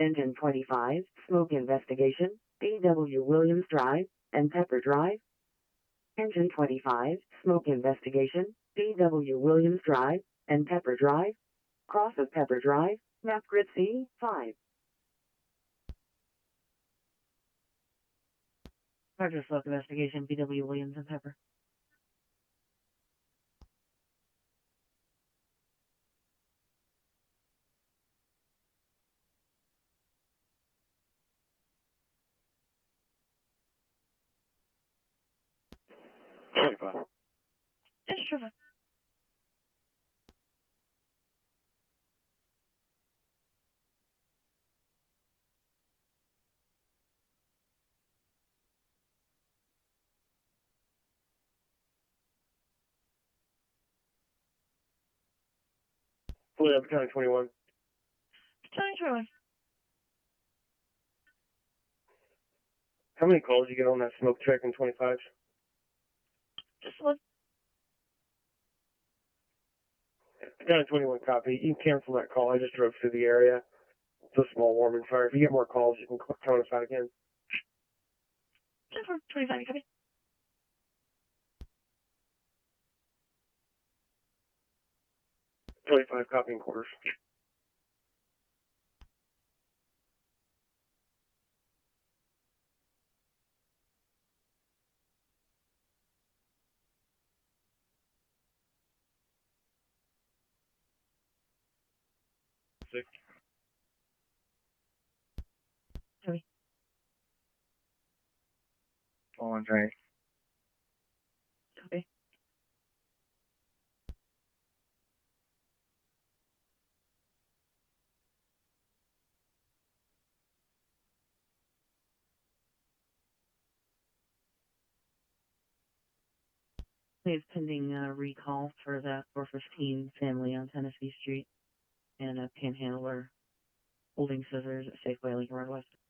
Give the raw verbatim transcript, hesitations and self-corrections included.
Engine twenty-five, smoke investigation, B W Williams Drive, and Pepper Drive. Engine twenty-five, smoke investigation, B W Williams Drive, and Pepper Drive. Cross of Pepper Drive, map grid C, five. Roger, smoke investigation, B W Williams and Pepper. twenty-five. Yes, Trevor. Fully up, County twenty-one. County twenty-one. How many calls did you get on that smoke check in twenty-five? Just one. County twenty-one copy. You can cancel that call. I just drove through the area. It's a small warming fire. If you get more calls, you can count us out again. Just one. twenty-five, copy. twenty-five copying quarters. Six. Copy. All on train. Copy. We have pending uh, recall for that four fifteen family on Tennessee Street and a panhandler holding scissors at Safeway Lincoln Road West.